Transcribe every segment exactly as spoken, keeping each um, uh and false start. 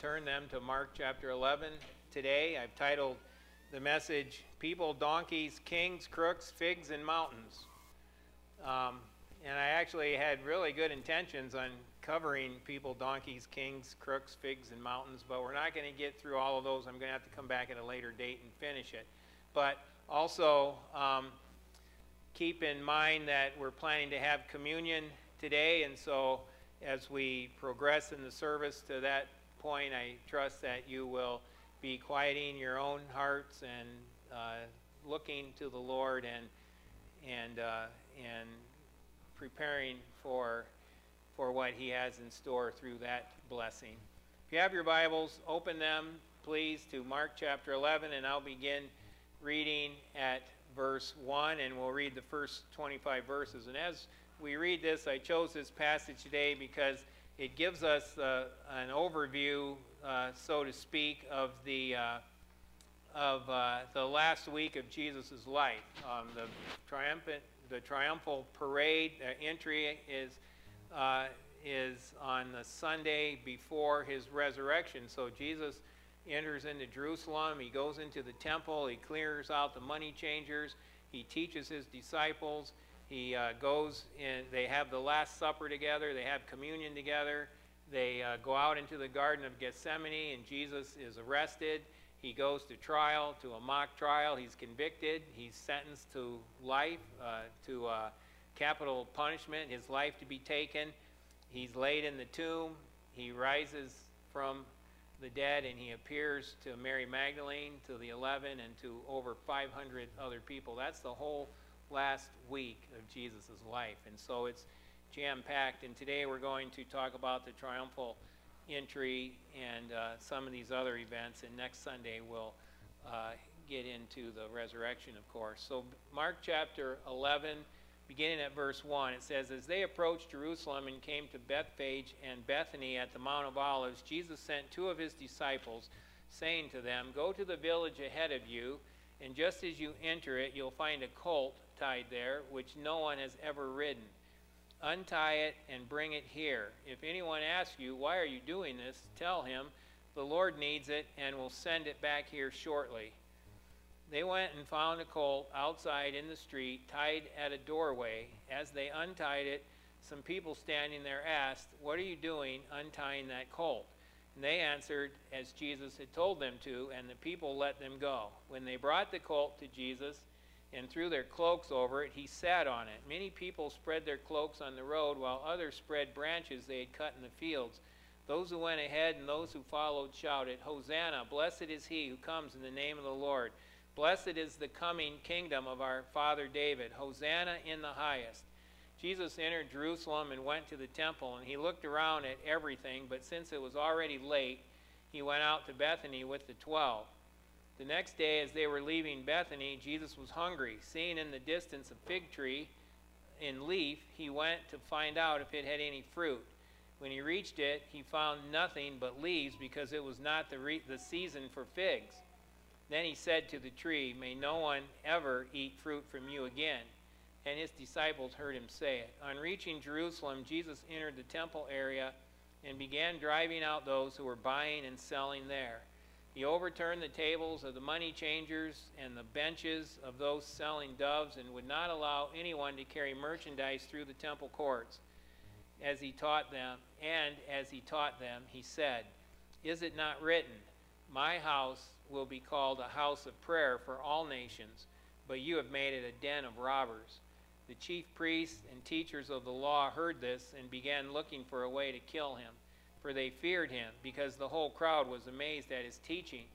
turn them to Mark chapter eleven today. I've titled the message, People, Donkeys, Kings, Crooks, Figs, and Mountains. Um, and I actually had really good intentions on covering people, donkeys, kings, crooks, figs, and mountains, but we're not going to get through all of those. I'm going to have to come back at a later date and finish it. But also, um, keep in mind that we're planning to have communion today, and so as we progress in the service to that point, I trust that you will be quieting your own hearts and uh, looking to the Lord and and uh, and preparing for for what He has in store through that blessing. If you have your Bibles, open them, please, to Mark chapter eleven, and I'll begin reading at verse one, and we'll read the first twenty-five verses. And as we read this, I chose this passage today because it gives us uh, an overview, uh, so to speak, of the uh, of uh, the last week of Jesus' life. Um, the triumphant, the triumphal parade uh, entry is uh, is on the Sunday before His resurrection. So Jesus enters into Jerusalem. He goes into the temple. He clears out the money changers. He teaches His disciples. He uh, goes in, they have the Last Supper together, they have communion together, they uh, go out into the Garden of Gethsemane, and Jesus is arrested. He goes to trial, to a mock trial. He's convicted. He's sentenced to life, uh, to uh, capital punishment, his life to be taken. He's laid in the tomb. He rises from the dead, and he appears to Mary Magdalene, to the eleven, and to over five hundred other people. That's the whole last week of Jesus' life, and so it's jam-packed. And today we're going to talk about the triumphal entry and uh, some of these other events, and next Sunday we'll uh, get into the resurrection, of course. So Mark chapter eleven, beginning at verse one, it says, As they approached Jerusalem and came to Bethphage and Bethany at the Mount of Olives, Jesus sent two of His disciples, saying to them, Go to the village ahead of you, and just as you enter it, you'll find a colt tied there, which no one has ever ridden. Untie it and bring it here. If anyone asks you, Why are you doing this? Tell him, The Lord needs it and will send it back here shortly. They went and found a colt outside in the street, tied at a doorway. As they untied it, some people standing there asked, What are you doing untying that colt? And they answered as Jesus had told them to, and the people let them go. When they brought the colt to Jesus and threw their cloaks over it, He sat on it. Many people spread their cloaks on the road, while others spread branches they had cut in the fields. Those who went ahead and those who followed shouted, Hosanna, blessed is He who comes in the name of the Lord. Blessed is the coming kingdom of our father David. Hosanna in the highest. Jesus entered Jerusalem and went to the temple, and He looked around at everything, but since it was already late, He went out to Bethany with the twelve. The next day, as they were leaving Bethany, Jesus was hungry. Seeing in the distance a fig tree in leaf, He went to find out if it had any fruit. When He reached it, He found nothing but leaves, because it was not the, re the season for figs. Then He said to the tree, May no one ever eat fruit from you again. And His disciples heard Him say it. On reaching Jerusalem, Jesus entered the temple area and began driving out those who were buying and selling there. He overturned the tables of the money changers and the benches of those selling doves, and would not allow anyone to carry merchandise through the temple courts. As he taught them, and as he taught them, He said, Is it not written, My house will be called a house of prayer for all nations, but you have made it a den of robbers? The chief priests and teachers of the law heard this and began looking for a way to kill Him, for they feared Him, because the whole crowd was amazed at His teaching.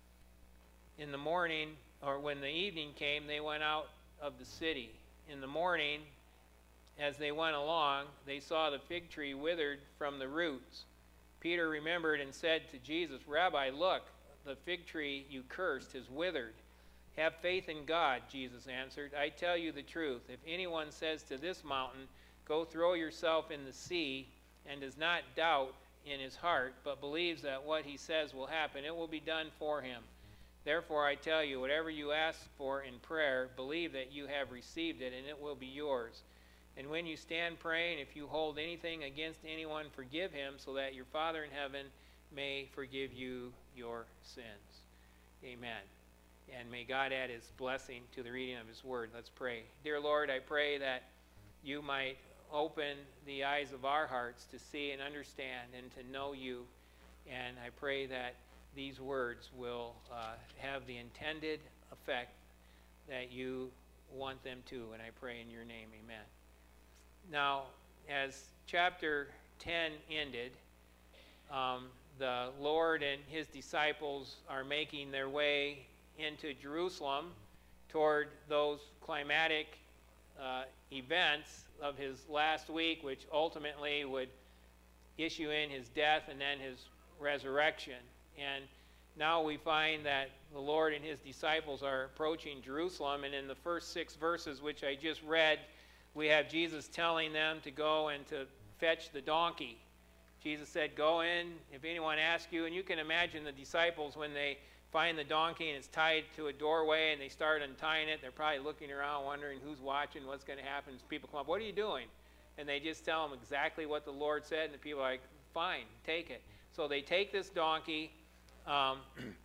In the morning, or when the evening came, they went out of the city. In the morning, as they went along, they saw the fig tree withered from the roots. Peter remembered and said to Jesus, Rabbi, look, the fig tree you cursed has withered. Have faith in God, Jesus answered. I tell you the truth. If anyone says to this mountain, Go throw yourself in the sea, and does not doubt in his heart, but believes that what he says will happen, it will be done for him. Therefore I tell you, whatever you ask for in prayer, believe that you have received it, and it will be yours. And when you stand praying, if you hold anything against anyone, forgive him, so that your Father in heaven may forgive you your sins. Amen. And may God add his blessing to the reading of his word. Let's pray. Dear Lord, I pray that you might open the eyes of our hearts to see and understand and to know you. And I pray that these words will uh, have the intended effect that you want them to. And I pray in your name, amen. Now, as chapter ten ended, um, the Lord and his disciples are making their way into Jerusalem toward those climatic uh, events of his last week, which ultimately would issue in his death and then his resurrection. And now we find that the Lord and his disciples are approaching Jerusalem, and in the first six verses which I just read, we have Jesus telling them to go and to fetch the donkey. Jesus said, go in, if anyone asks you, and you can imagine the disciples when they find the donkey and it's tied to a doorway and they start untying it, they're probably looking around wondering who's watching, what's going to happen. People come up, what are you doing? And they just tell them exactly what the Lord said, and the people are like, fine, take it. So they take this donkey, um,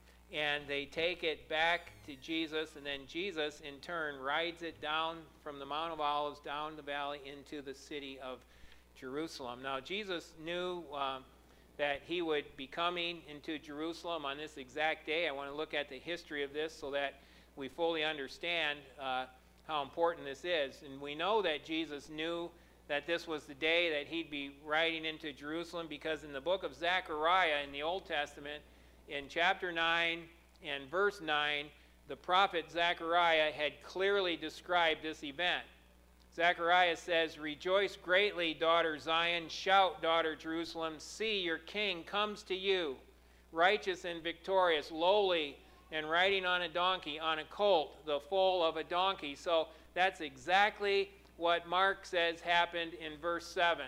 and they take it back to Jesus, and then Jesus, in turn, rides it down from the Mount of Olives, down the valley, into the city of Jerusalem. Now, Jesus knew um, that he would be coming into Jerusalem on this exact day. I want to look at the history of this so that we fully understand uh, how important this is. And we know that Jesus knew that this was the day that he'd be riding into Jerusalem, because in the book of Zechariah in the Old Testament, in chapter nine and verse nine, the prophet Zechariah had clearly described this event. Zechariah says, rejoice greatly, daughter Zion. Shout, daughter Jerusalem. See, your king comes to you, righteous and victorious, lowly and riding on a donkey, on a colt, the foal of a donkey. So that's exactly what Mark says happened in verse seven.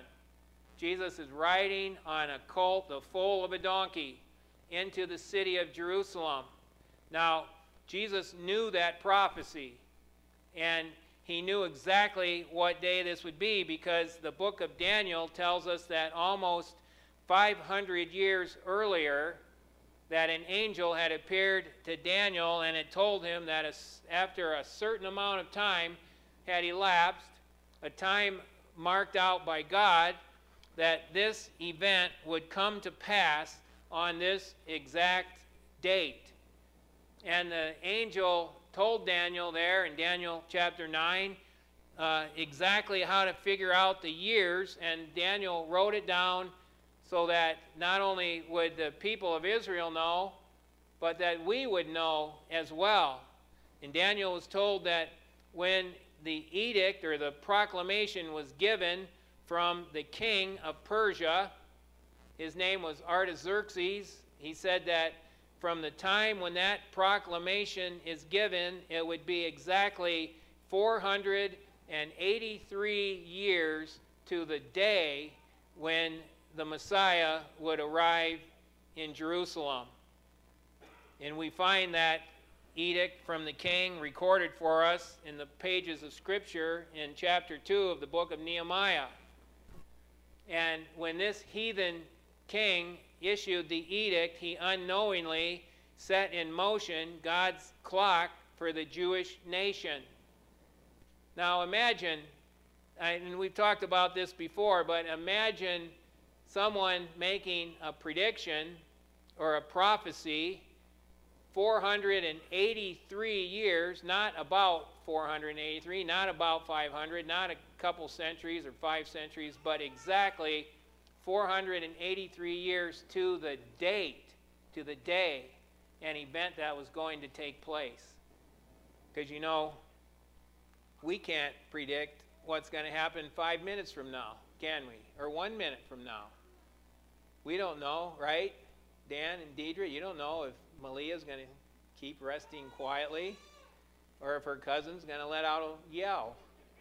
Jesus is riding on a colt, the foal of a donkey, into the city of Jerusalem. Now, Jesus knew that prophecy, and he knew exactly what day this would be, because the book of Daniel tells us that almost five hundred years earlier, that an angel had appeared to Daniel and had told him that after a certain amount of time had elapsed, a time marked out by God, that this event would come to pass on this exact date. And the angel told Daniel there in Daniel chapter nine uh, exactly how to figure out the years, and Daniel wrote it down so that not only would the people of Israel know, but that we would know as well. And Daniel was told that when the edict or the proclamation was given from the king of Persia, his name was Artaxerxes, he said that from the time when that proclamation is given, it would be exactly four hundred eighty-three years to the day when the Messiah would arrive in Jerusalem. And we find that edict from the king recorded for us in the pages of Scripture in chapter two of the book of Nehemiah. And when this heathen king issued the edict, he unknowingly set in motion God's clock for the Jewish nation. Now imagine, and we've talked about this before, but imagine someone making a prediction or a prophecy four hundred eighty-three years, not about four hundred eighty-three, not about five hundred, not a couple centuries or five centuries, but exactly four hundred eighty-three years to the date, to the day, an event that was going to take place. Because, you know, we can't predict what's going to happen five minutes from now, can we? Or one minute from now. We don't know, right? Dan and Deidre, you don't know if Malia's going to keep resting quietly or if her cousin's going to let out a yell.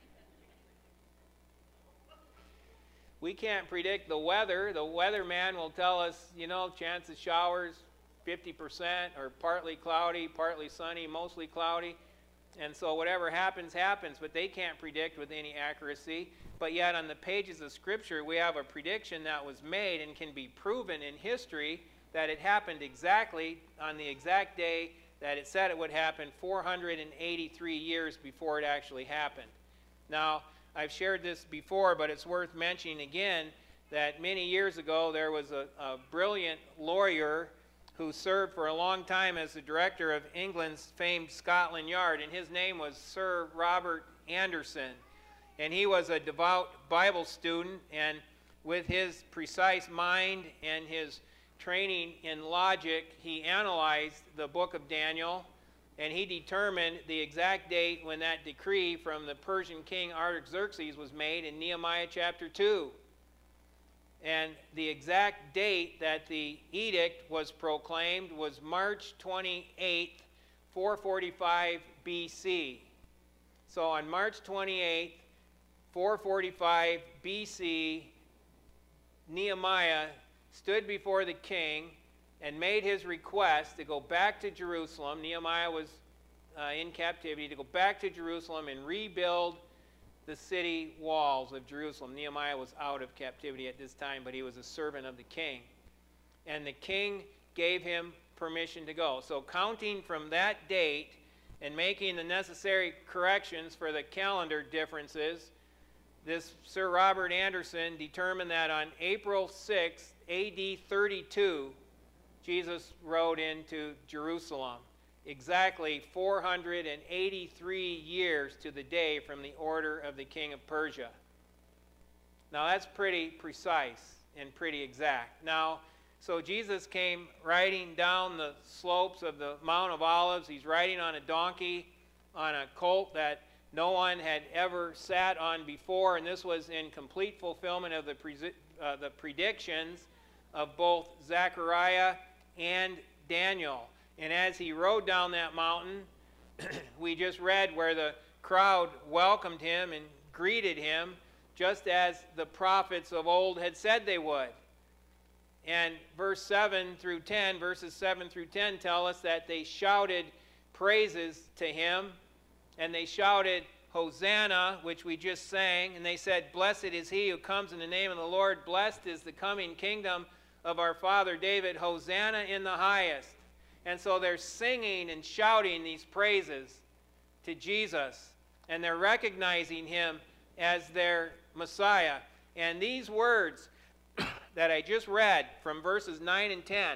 We can't predict the weather. The weatherman will tell us, you know, chance of showers fifty percent, or partly cloudy, partly sunny, mostly cloudy. And so whatever happens, happens, but they can't predict with any accuracy. But yet on the pages of Scripture, we have a prediction that was made and can be proven in history that it happened exactly on the exact day that it said it would happen, four hundred eighty-three years before it actually happened. Now, I've shared this before, but it's worth mentioning again that many years ago there was a, a brilliant lawyer who served for a long time as the director of England's famed Scotland Yard, and his name was Sir Robert Anderson. And he was a devout Bible student, and with his precise mind and his training in logic, he analyzed the book of Daniel, and he determined the exact date when that decree from the Persian king Artaxerxes was made in Nehemiah chapter two. And the exact date that the edict was proclaimed was March twenty-eighth, four forty-five B C. So on March twenty-eighth, four forty-five B C, Nehemiah stood before the king and made his request to go back to Jerusalem. Nehemiah was uh, in captivity, to go back to Jerusalem and rebuild the city walls of Jerusalem. Nehemiah was out of captivity at this time, but he was a servant of the king. And the king gave him permission to go. So counting from that date and making the necessary corrections for the calendar differences, this Sir Robert Anderson determined that on April sixth, A D thirty-two, Jesus rode into Jerusalem, exactly four hundred eighty-three years to the day from the order of the king of Persia. Now that's pretty precise and pretty exact. Now, so Jesus came riding down the slopes of the Mount of Olives. He's riding on a donkey, on a colt that no one had ever sat on before, and this was in complete fulfillment of the, pre uh, the predictions of both Zechariah and Daniel. And as he rode down that mountain, we just read where the crowd welcomed him and greeted him just as the prophets of old had said they would. And verse seven through ten, verses seven through ten tell us that they shouted praises to him, and they shouted Hosanna, which we just sang, and they said, "Blessed is he who comes in the name of the Lord. Blessed is the coming kingdom of our father David. Hosanna in the highest." And so they're singing and shouting these praises to Jesus, and they're recognizing him as their Messiah. And these words that I just read from verses nine and ten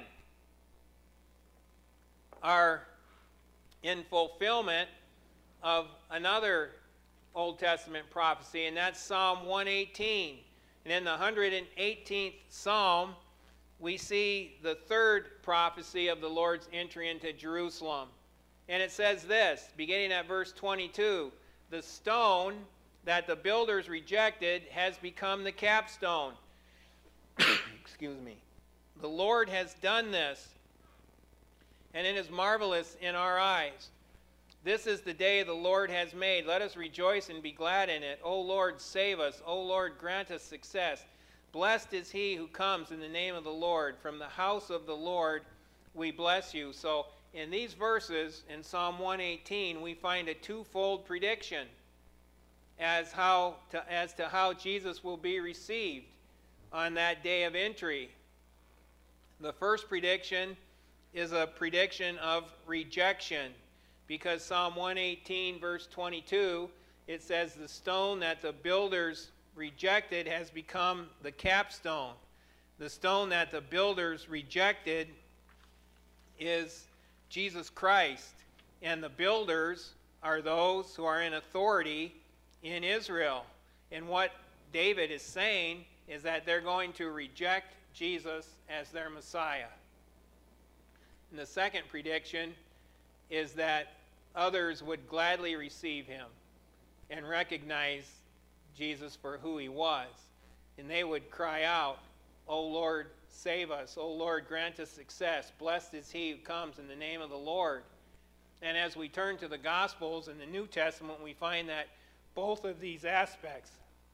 are in fulfillment of another Old Testament prophecy, and that's Psalm one eighteen. And in the one hundred eighteenth Psalm, we see the third prophecy of the Lord's entry into Jerusalem. And it says this, beginning at verse twenty-two, "The stone that the builders rejected has become the capstone." Excuse me. "The Lord has done this, and it is marvelous in our eyes. This is the day the Lord has made. Let us rejoice and be glad in it. O Lord, save us. O Lord, grant us success. Blessed is he who comes in the name of the Lord. From the house of the Lord we bless you." So in these verses in Psalm one eighteen, we find a twofold prediction as, how to, as to how Jesus will be received on that day of entry. The first prediction is a prediction of rejection, because Psalm one eighteen verse twenty-two, it says, "The stone that the builders rejected has become the capstone." The stone that the builders rejected is Jesus Christ, and the builders are those who are in authority in Israel. And what David is saying is that they're going to reject Jesus as their Messiah. And the second prediction is that others would gladly receive him and recognize Jesus for who he was. And they would cry out, "O Lord, save us. O Lord, grant us success. Blessed is he who comes in the name of the Lord." And as we turn to the Gospels in the New Testament, we find that both of these aspects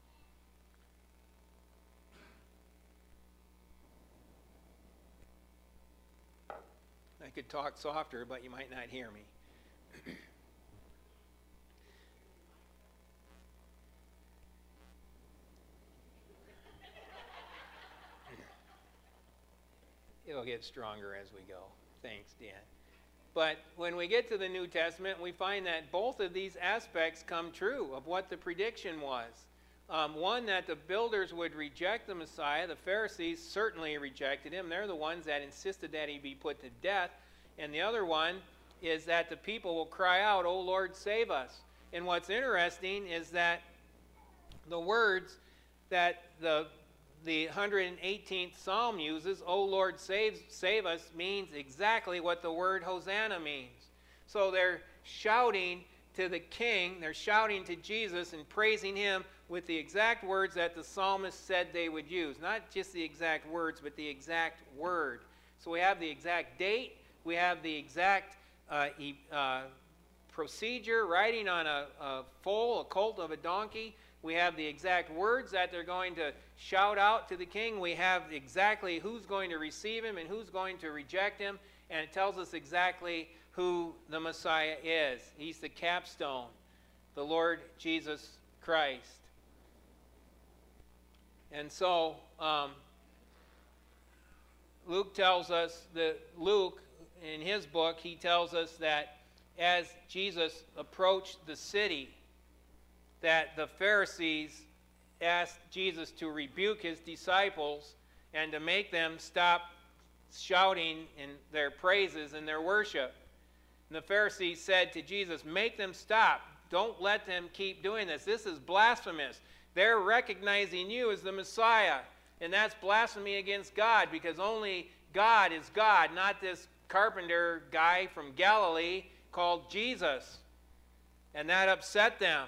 I could talk softer, but you might not hear me. Okay, get stronger as we go. Thanks, Dan. But when we get to the New Testament, we find that both of these aspects come true of what the prediction was. Um, one, that the builders would reject the Messiah. The Pharisees certainly rejected him. They're the ones that insisted that he be put to death. And the other one is that the people will cry out, "O Lord, save us." And what's interesting is that the words that the the one hundred eighteenth Psalm uses, "O Lord, save, save us," means exactly what the word Hosanna means. So they're shouting to the King, they're shouting to Jesus and praising him with the exact words that the psalmist said they would use. Not just the exact words, but the exact word. So we have the exact date, we have the exact uh, e uh, procedure, riding on a, a foal, a colt of a donkey. We have the exact words that they're going to shout out to the king. We have exactly who's going to receive him and who's going to reject him. And it tells us exactly who the Messiah is. He's the capstone, the Lord Jesus Christ. And so um, Luke tells us that Luke, in his book, he tells us that as Jesus approached the city, that the Pharisees asked Jesus to rebuke his disciples and to make them stop shouting in their praises and their worship. And the Pharisees said to Jesus, "Make them stop. Don't let them keep doing this. This is blasphemous. They're recognizing you as the Messiah, and that's blasphemy against God, because only God is God, not this carpenter guy from Galilee called Jesus." And that upset them.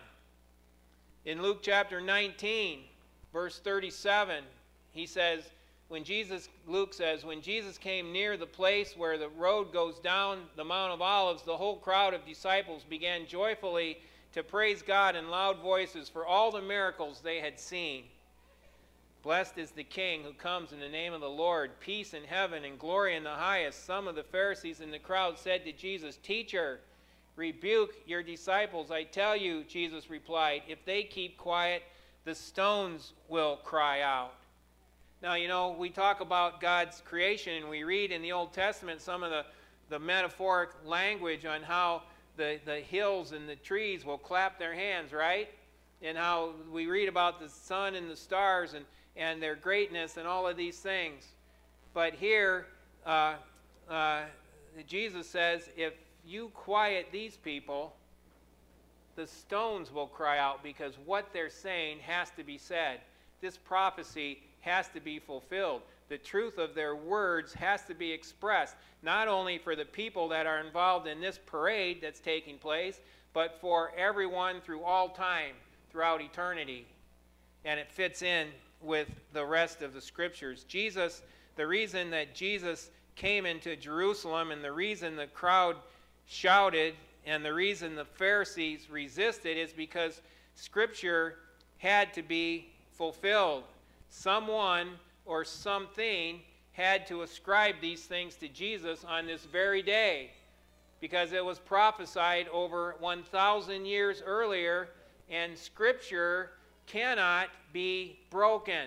In Luke chapter nineteen, verse thirty-seven, he says, when Jesus, Luke says, when Jesus came near the place where the road goes down the Mount of Olives, the whole crowd of disciples began joyfully to praise God in loud voices for all the miracles they had seen. "Blessed is the King who comes in the name of the Lord, peace in heaven and glory in the highest." Some of the Pharisees in the crowd said to Jesus, "Teacher, rebuke your disciples." "I tell you," Jesus replied, "if they keep quiet, the stones will cry out." Now, you know, we talk about God's creation, and we read in the Old Testament some of the, the metaphoric language on how the, the hills and the trees will clap their hands, right? And how we read about the sun and the stars and, and their greatness and all of these things. But here, uh, uh, Jesus says, if you quiet these people, the stones will cry out, because what they're saying has to be said. This prophecy has to be fulfilled. The truth of their words has to be expressed, not only for the people that are involved in this parade that's taking place, but for everyone through all time, throughout eternity. And it fits in with the rest of the scriptures. Jesus, the reason that Jesus came into Jerusalem, and the reason the crowd shouted and the reason the Pharisees resisted, is because Scripture had to be fulfilled. Someone or something had to ascribe these things to Jesus on this very day, because it was prophesied over one thousand years earlier, and Scripture cannot be broken.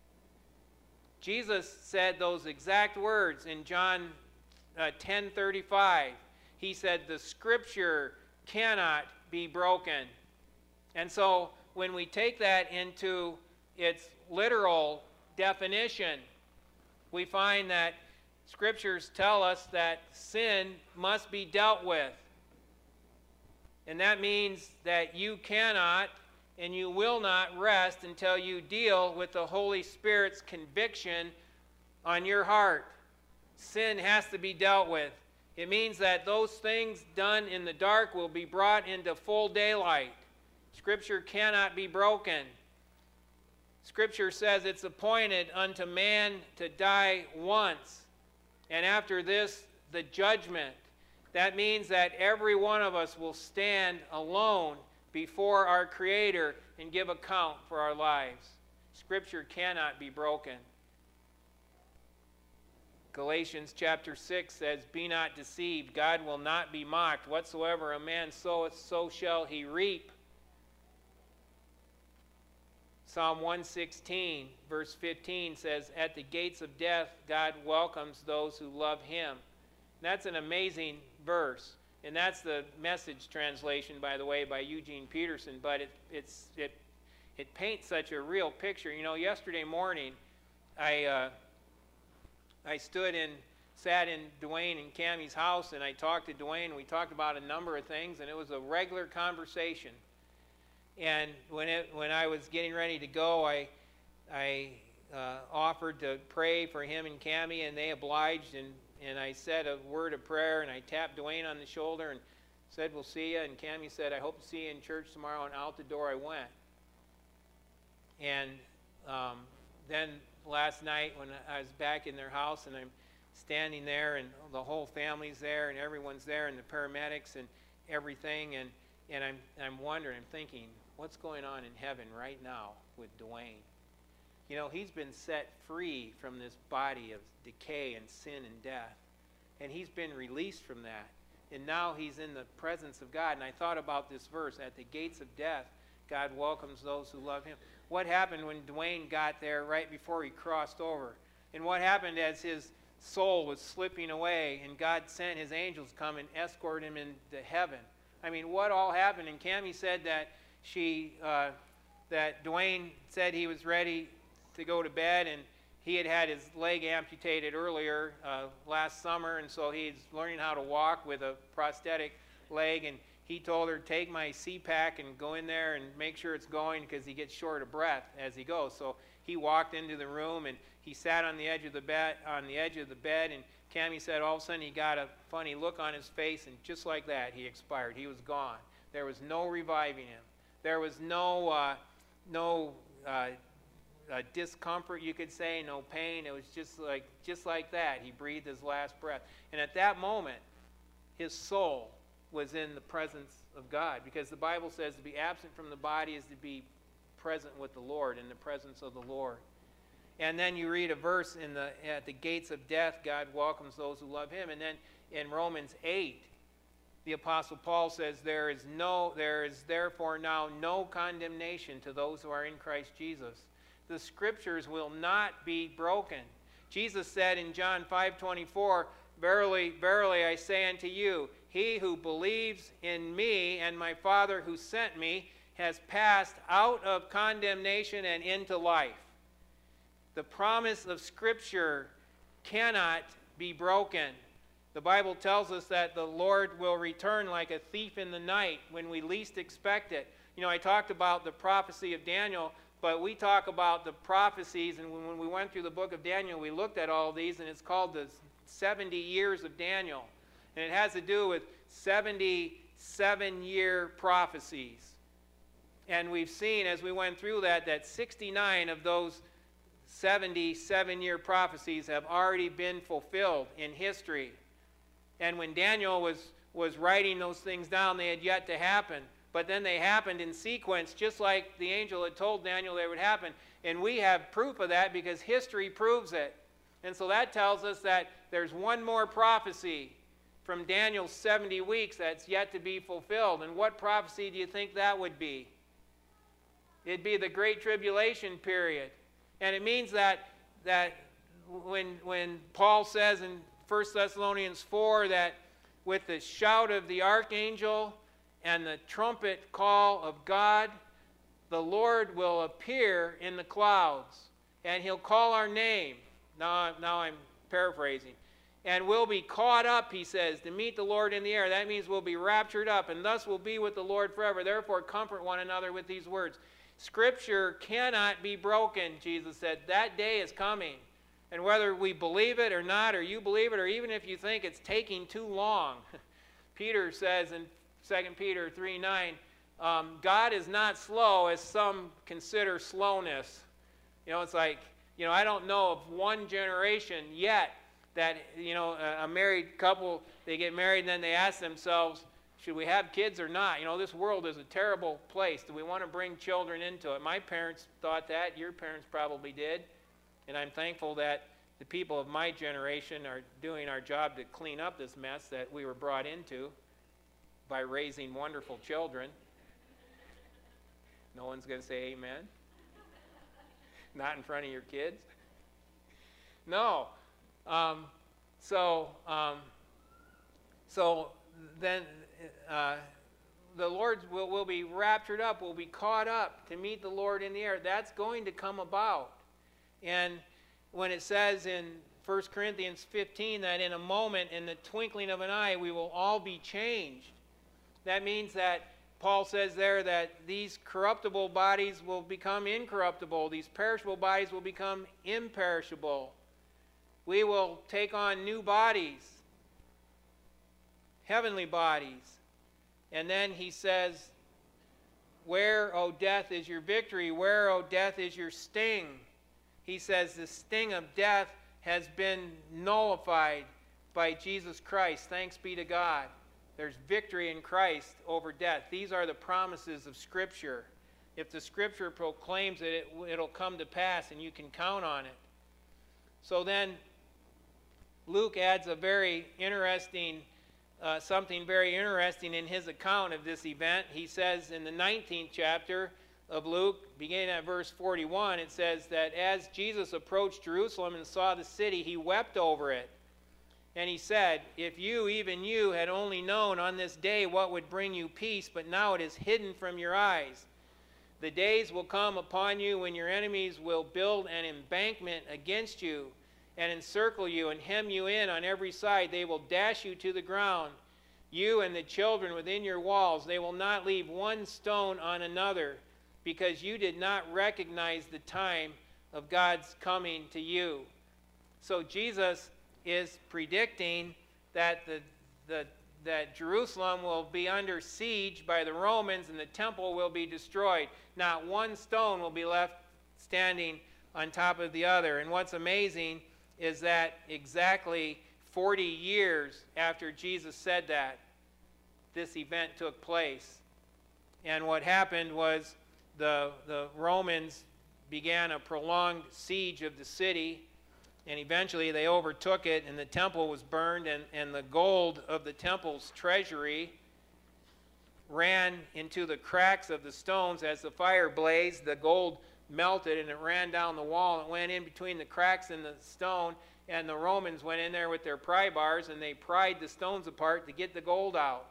Jesus said those exact words in John uh, ten thirty-five. He said, "The Scripture cannot be broken." And so when we take that into its literal definition, we find that Scriptures tell us that sin must be dealt with. And that means that you cannot and you will not rest until you deal with the Holy Spirit's conviction on your heart. Sin has to be dealt with. It means that those things done in the dark will be brought into full daylight. Scripture cannot be broken. Scripture says it's appointed unto man to die once, and after this, the judgment. That means that every one of us will stand alone before our Creator and give account for our lives. Scripture cannot be broken. Galatians chapter six says, "Be not deceived, God will not be mocked. Whatsoever a man soweth, so shall he reap." Psalm one sixteen, verse fifteen says, "At the gates of death, God welcomes those who love him." And that's an amazing verse. And that's the Message translation, by the way, by Eugene Peterson. But it, it's, it, it paints such a real picture. You know, yesterday morning, I, uh, I stood in, sat in Dwayne and Cammie's house, and I talked to Dwayne, and we talked about a number of things, and it was a regular conversation. And when, it, when I was getting ready to go, I, I uh, offered to pray for him and Cammie, and they obliged, and, and I said a word of prayer, and I tapped Dwayne on the shoulder and said, "We'll see you." And Cammie said, "I hope to see you in church tomorrow," and out the door I went. And um, then last night when I was back in their house, and I'm standing there, and the whole family's there, and everyone's there, and the paramedics and everything, and, and I'm, I'm wondering, I'm thinking, what's going on in heaven right now with Dwayne? You know, he's been set free from this body of decay and sin and death, and he's been released from that, and now he's in the presence of God. And I thought about this verse, "At the gates of death, God welcomes those who love him." What happened when Dwayne got there right before he crossed over? And what happened as his soul was slipping away and God sent his angels to come and escort him into heaven? I mean, what all happened? And Cammie said that she, uh, that Dwayne said he was ready to go to bed, and he had had his leg amputated earlier uh, last summer, and so he's learning how to walk with a prosthetic leg, and he told her, "Take my C PAC and go in there and make sure it's going," because he gets short of breath as he goes. So he walked into the room, and he sat on the edge of the bed, on the edge of the bed, and Cammie said all of a sudden he got a funny look on his face, and just like that, he expired. He was gone. There was no reviving him. There was no, uh, no uh, uh, discomfort, you could say, no pain. It was just like, just like that. He breathed his last breath. And at that moment, his soul was in the presence of God, because the Bible says to be absent from the body is to be present with the Lord, in the presence of the Lord. And then you read a verse in the "At the gates of death, God welcomes those who love him." And then in Romans eight, the Apostle Paul says, there is no, there is therefore now no condemnation to those who are in Christ Jesus. The Scriptures will not be broken. Jesus said in John five twenty-four, "Verily, verily, I say unto you, he who believes in me and my Father who sent me has passed out of condemnation and into life." The promise of Scripture cannot be broken. The Bible tells us that the Lord will return like a thief in the night when we least expect it. You know, I talked about the prophecy of Daniel, but we talk about the prophecies, and when we went through the book of Daniel, we looked at all these, and it's called the seventy years of Daniel. And it has to do with seventy-seven-year prophecies. And we've seen, as we went through that, that sixty-nine of those seventy-seven-year prophecies have already been fulfilled in history. And when Daniel was, was writing those things down, they had yet to happen. But then they happened in sequence, just like the angel had told Daniel they would happen. And we have proof of that because history proves it. And so that tells us that there's one more prophecy from Daniel's seventy weeks that's yet to be fulfilled. And what prophecy do you think that would be? It'd be the Great Tribulation period. And it means that, that when, when Paul says in First Thessalonians four that with the shout of the archangel and the trumpet call of God, the Lord will appear in the clouds, and he'll call our name. Now, now I'm paraphrasing. And we'll be caught up, he says, to meet the Lord in the air. That means we'll be raptured up, and thus we'll be with the Lord forever. Therefore, comfort one another with these words. Scripture cannot be broken, Jesus said. That day is coming. And whether we believe it or not, or you believe it, or even if you think it's taking too long, Peter says in Second Peter three nine, um, God is not slow as some consider slowness. You know, it's like, you know, I don't know of one generation yet that, you know, a, a married couple, they get married and then they ask themselves, should we have kids or not? You know, this world is a terrible place. Do we want to bring children into it? My parents thought that. Your parents probably did. And I'm thankful that the people of my generation are doing our job to clean up this mess that we were brought into by raising wonderful children. No one's going to say amen. Not in front of your kids. No. Um, so, um, so then uh, the Lord will, will be raptured up, will be caught up to meet the Lord in the air. That's going to come about. And when it says in First Corinthians fifteen that in a moment, in the twinkling of an eye, we will all be changed, that means that Paul says there that these corruptible bodies will become incorruptible. These perishable bodies will become imperishable. We will take on new bodies, heavenly bodies. And then he says, where, O death, is your victory? Where, O death, is your sting? He says the sting of death has been nullified by Jesus Christ. Thanks be to God. There's victory in Christ over death. These are the promises of Scripture. If the Scripture proclaims it, it it'll come to pass, and you can count on it. So then Luke adds a very interesting, uh, something very interesting in his account of this event. He says in the nineteenth chapter of Luke, beginning at verse forty-one, it says that as Jesus approached Jerusalem and saw the city, he wept over it. And he said, if you, even you, had only known on this day what would bring you peace, but now it is hidden from your eyes. The days will come upon you when your enemies will build an embankment against you and encircle you and hem you in on every side. They will dash you to the ground, you and the children within your walls. They will not leave one stone on another, because you did not recognize the time of God's coming to you. So Jesus is predicting that the, the, that Jerusalem will be under siege by the Romans and the temple will be destroyed. Not one stone will be left standing on top of the other. And what's amazing is that exactly forty years after Jesus said that, this event took place. And what happened was the, the Romans began a prolonged siege of the city, and eventually they overtook it, and the temple was burned, and, and the gold of the temple's treasury ran into the cracks of the stones as the fire blazed. The gold melted, and it ran down the wall. It went in between the cracks in the stone, and the Romans went in there with their pry bars, and they pried the stones apart to get the gold out.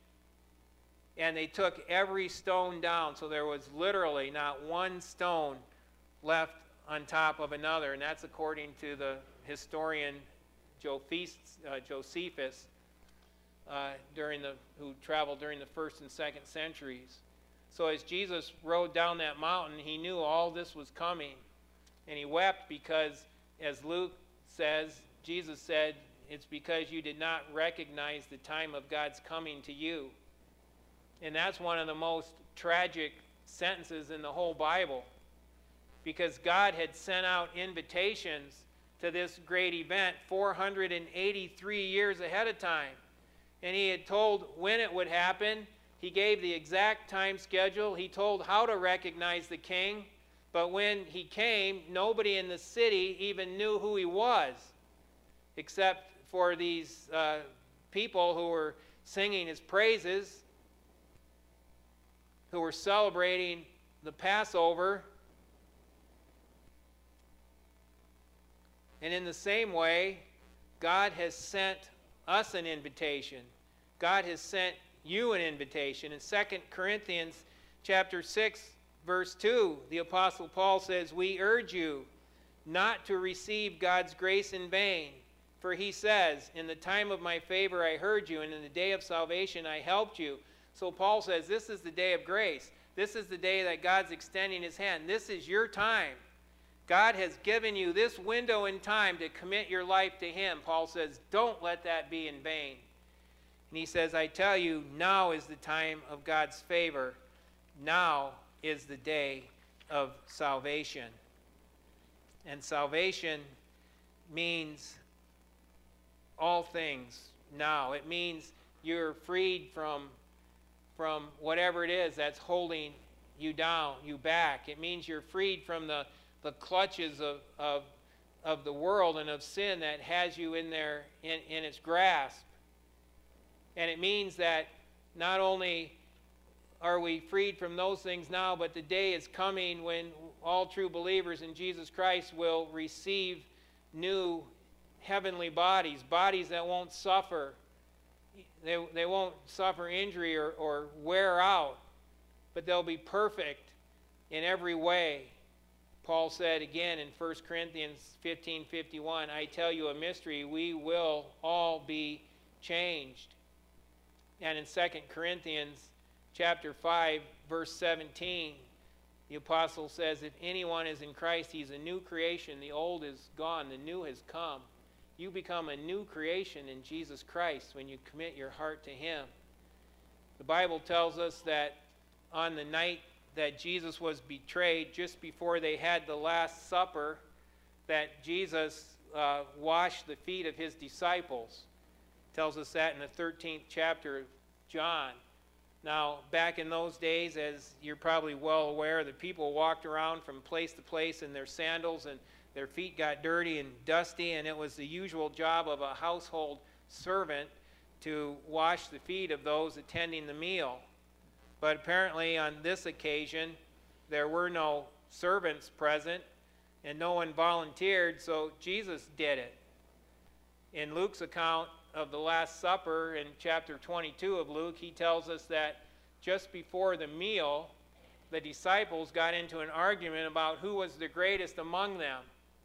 And they took every stone down, so there was literally not one stone left on top of another, and that's according to the historian Josephus, uh, Josephus uh, during the, who traveled during the first and second centuries. So as Jesus rode down that mountain, he knew all this was coming, and he wept because, as Luke says, Jesus said, it's because you did not recognize the time of God's coming to you. And that's one of the most tragic sentences in the whole Bible, because God had sent out invitations to this great event four hundred eighty-three years ahead of time. And he had told when it would happen. He gave the exact time schedule. He told how to recognize the king. But when he came, nobody in the city even knew who he was, except for these uh, people who were singing his praises, who were celebrating the Passover. And in the same way, God has sent us an invitation. God has sent you an invitation. In Second Corinthians chapter six, verse two, the Apostle Paul says, we urge you not to receive God's grace in vain. For he says, in the time of my favor I heard you, and in the day of salvation I helped you. So Paul says, this is the day of grace. This is the day that God's extending his hand. This is your time. God has given you this window in time to commit your life to him. Paul says, don't let that be in vain. And he says, I tell you, now is the time of God's favor. Now is the day of salvation. And salvation means all things now. It means you're freed from, from whatever it is that's holding you down, you back. It means you're freed from the the clutches of, of, of the world and of sin that has you in there in, in its grasp. And it means that not only are we freed from those things now, but the day is coming when all true believers in Jesus Christ will receive new heavenly bodies, bodies that won't suffer. They, they won't suffer injury or, or wear out, but they'll be perfect in every way. Paul said again in First Corinthians fifteen fifty-one, I tell you a mystery, we will all be changed. And in Second Corinthians chapter five, verse seventeen, the apostle says, if anyone is in Christ, he's a new creation. The old is gone, the new has come. You become a new creation in Jesus Christ when you commit your heart to him. The Bible tells us that on the night that Jesus was betrayed, just before they had the Last Supper, that Jesus uh, washed the feet of his disciples. It tells us that in the thirteenth chapter of John. Now, back in those days, as you're probably well aware, the people walked around from place to place in their sandals, and their feet got dirty and dusty, and it was the usual job of a household servant to wash the feet of those attending the meal. But apparently on this occasion, there were no servants present, and no one volunteered, so Jesus did it. In Luke's account of the Last Supper, in chapter twenty-two of Luke, he tells us that just before the meal, the disciples got into an argument about who was the greatest among them.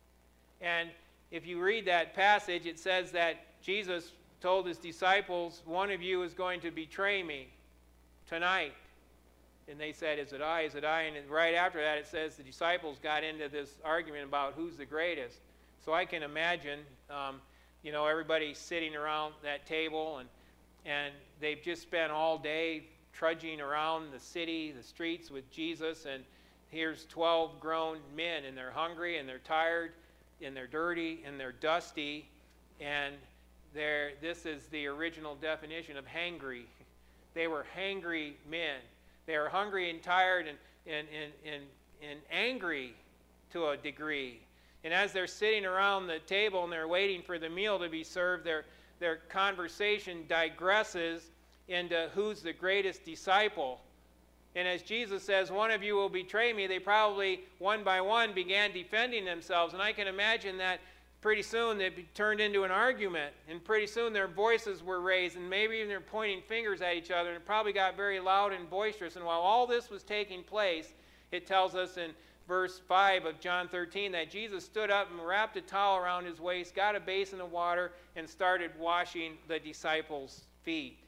And if you read that passage, it says that Jesus told his disciples, one of you is going to betray me tonight. And they said, is it I, is it I? And right after that, it says the disciples got into this argument about who's the greatest. So I can imagine, um, you know, everybody sitting around that table, and, and they've just spent all day trudging around the city, the streets with Jesus, and here's twelve grown men, and they're hungry, and they're tired, and they're dirty, and they're dusty, and they're, this is the original definition of hangry. They were hangry men. They were hungry and tired and, and, and, and, and angry to a degree. And as they're sitting around the table and they're waiting for the meal to be served, their, their conversation digresses into who's the greatest disciple. And as Jesus says, one of you will betray me, they probably, one by one, began defending themselves. And I can imagine that pretty soon it turned into an argument. And pretty soon their voices were raised, and maybe even they're pointing fingers at each other. And it probably got very loud and boisterous. And while all this was taking place, it tells us in verse five of John thirteen that Jesus stood up and wrapped a towel around his waist, got a basin of water, and started washing the disciples' feet.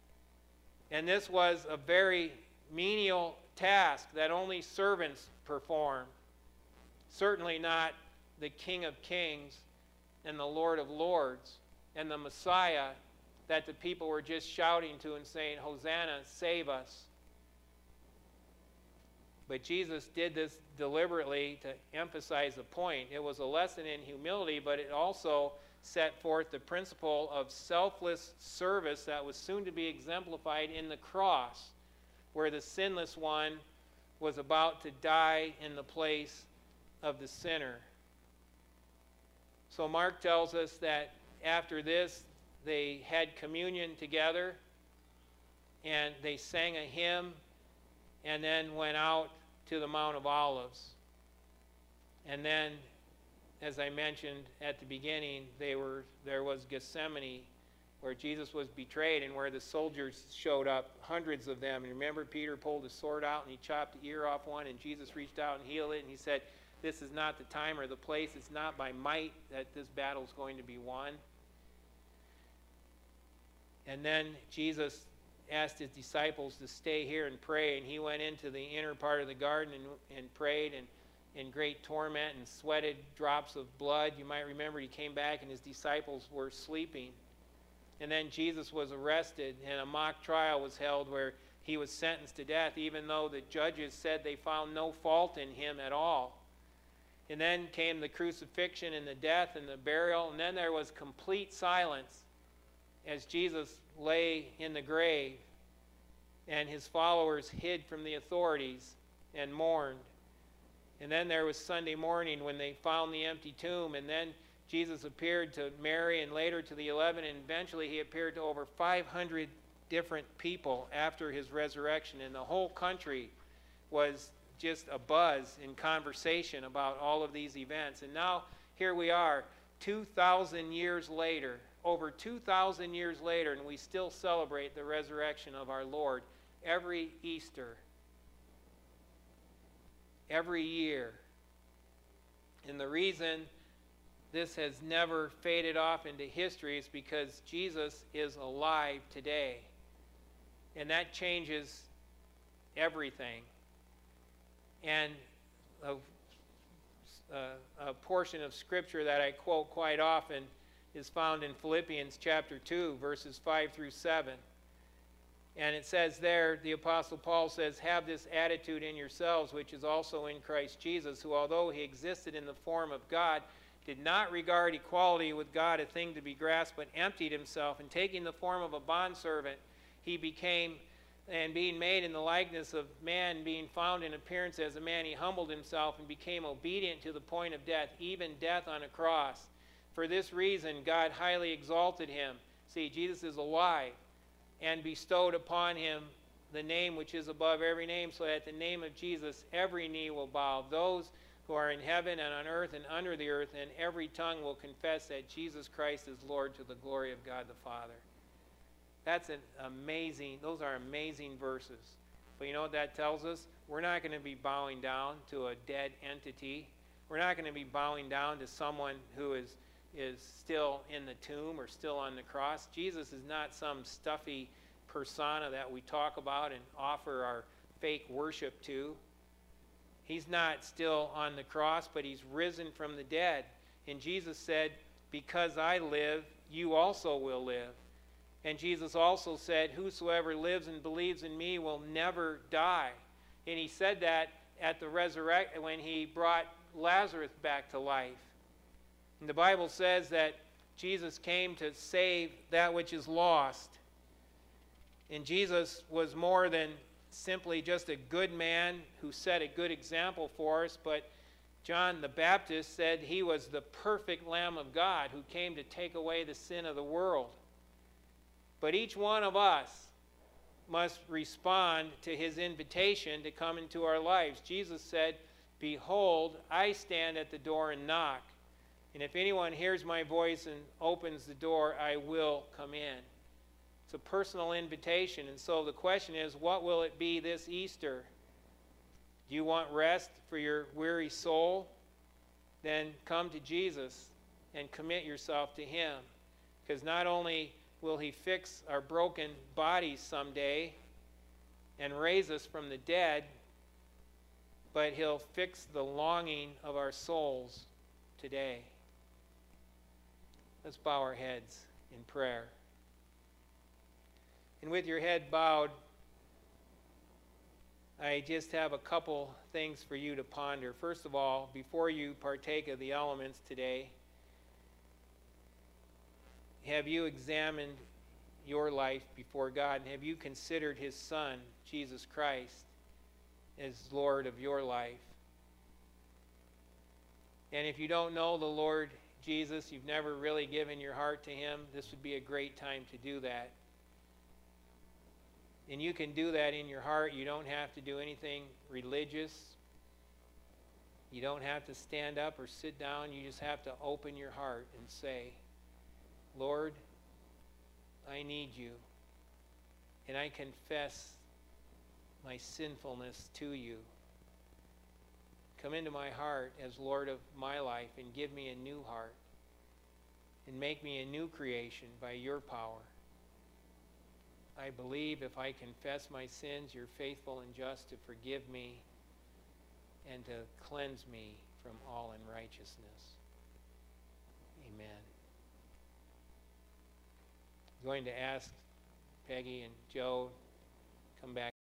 And this was a very menial task that only servants perform. Certainly not the King of Kings and the Lord of Lords and the Messiah that the people were just shouting to and saying, Hosanna, save us. But Jesus did this deliberately to emphasize the point. It was a lesson in humility, but it also set forth the principle of selfless service that was soon to be exemplified in the cross, where the sinless one was about to die in the place of the sinner. So Mark tells us that after this, they had communion together, and they sang a hymn, and then went out to the Mount of Olives. And then, as I mentioned at the beginning, they were, there was Gethsemane, where Jesus was betrayed and where the soldiers showed up, hundreds of them. And remember, Peter pulled his sword out and he chopped the ear off one, and Jesus reached out and healed it, and he said, this is not the time or the place. It's not by might that this battle is going to be won. And then Jesus asked his disciples to stay here and pray, and he went into the inner part of the garden and, and prayed and in great torment and sweated drops of blood. You might remember he came back and his disciples were sleeping. And then Jesus was arrested, and a mock trial was held where he was sentenced to death, even though the judges said they found no fault in him at all. And then came the crucifixion and the death and the burial, and then there was complete silence as Jesus lay in the grave, and his followers hid from the authorities and mourned. And then there was Sunday morning when they found the empty tomb, and then Jesus appeared to Mary and later to the eleven, and eventually he appeared to over five hundred different people after his resurrection, and the whole country was just a buzz in conversation about all of these events. And now here we are, two thousand years later, over two thousand years later, and we still celebrate the resurrection of our Lord every Easter, every year. And the reason this has never faded off into history is because Jesus is alive today. And that changes everything. And a, a, a portion of Scripture that I quote quite often is found in Philippians chapter two, verses five through seven. And it says there, the Apostle Paul says, "Have this attitude in yourselves, which is also in Christ Jesus, who, although he existed in the form of God, did not regard equality with God a thing to be grasped, but emptied himself, and taking the form of a bondservant, he became, and being made in the likeness of man, being found in appearance as a man, he humbled himself and became obedient to the point of death, even death on a cross. For this reason, God highly exalted him." See, Jesus is alive. "And bestowed upon him the name which is above every name, so that at the name of Jesus every knee will bow, those who are in heaven and on earth and under the earth, and every tongue will confess that Jesus Christ is Lord, to the glory of God the Father." That's an amazing, those are amazing verses. But you know what that tells us? We're not going to be bowing down to a dead entity. We're not going to be bowing down to someone who is is still in the tomb or still on the cross. Jesus is not some stuffy persona that we talk about and offer our fake worship to. He's not still on the cross, but he's risen from the dead. And Jesus said, "Because I live, you also will live." And Jesus also said, "Whosoever lives and believes in me will never die." And he said that at the resurrection when he brought Lazarus back to life. And the Bible says that Jesus came to save that which is lost. And Jesus was more than simply just a good man who set a good example for us, but John the Baptist said he was the perfect Lamb of God who came to take away the sin of the world. But each one of us must respond to his invitation to come into our lives. Jesus said, "Behold, I stand at the door and knock. And if anyone hears my voice and opens the door, I will come in." It's a personal invitation. And so the question is, what will it be this Easter? Do you want rest for your weary soul? Then come to Jesus and commit yourself to him. Because not only will he fix our broken bodies someday and raise us from the dead, but he'll fix the longing of our souls today. Let's bow our heads in prayer. And with your head bowed, I just have a couple things for you to ponder. First of all, before you partake of the elements today, have you examined your life before God? And have you considered his Son, Jesus Christ, as Lord of your life? And if you don't know the Lord Jesus, you've never really given your heart to him, this would be a great time to do that. And you can do that in your heart. You don't have to do anything religious. You don't have to stand up or sit down. You just have to open your heart and say, "Lord, I need you, and I confess my sinfulness to you. Come into my heart as Lord of my life and give me a new heart and make me a new creation by your power. I believe if I confess my sins, you're faithful and just to forgive me and to cleanse me from all unrighteousness. Amen." I'm going to ask Peggy and Joe come back.